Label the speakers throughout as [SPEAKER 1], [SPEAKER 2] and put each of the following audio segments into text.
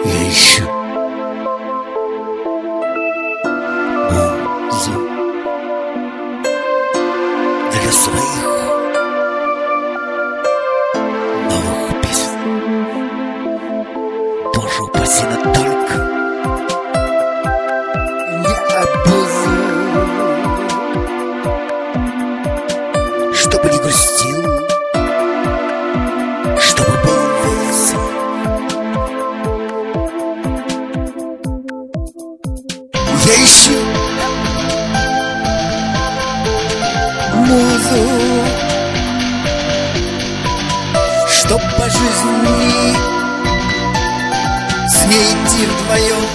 [SPEAKER 1] Я ищу музу для своих новых песен. Боже упаси, но только не обузу, чтобы не грустил, чтобы был весел. Я ищу музу, чтоб по жизни с ней идти вдвоем,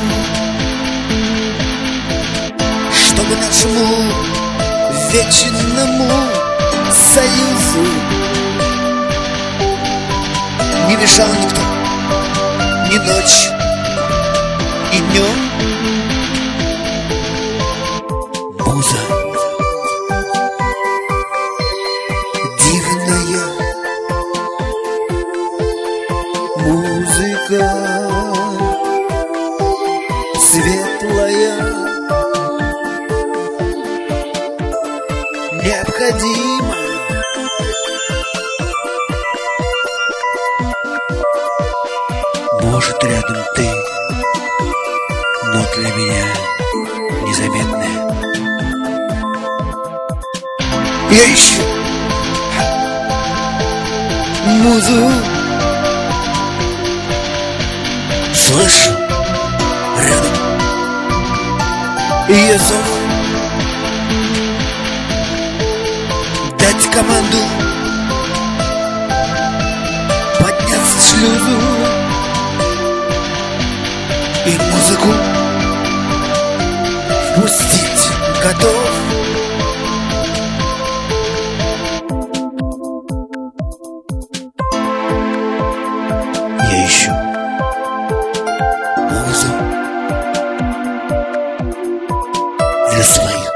[SPEAKER 1] чтобы нашему вечному союзу не мешал никто, ни ночь, и днем. Муза дивная, музыка светлая, необходима. Может, рядом ты, но для меня незаметная. Я ищу музу, слышу рядом ее зов, дать команду подняться с шлюзу и музыку впустить готов. Я ищу музу для своих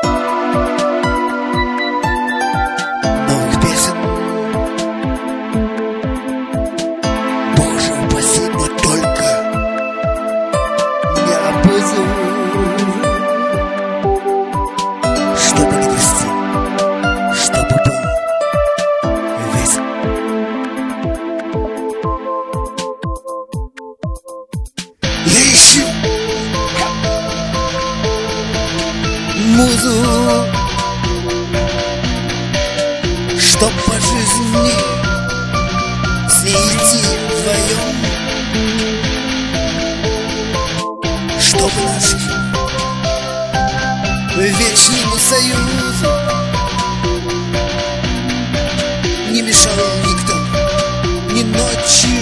[SPEAKER 1] новых песен. Боже упаси, но только не обузу, чтобы не грустил, чтобы был весел. Я ищу музу, чтоб по жизни с ней идти вдвоем, чтобы нашему вечному союзу не мешал никто, ни ночью,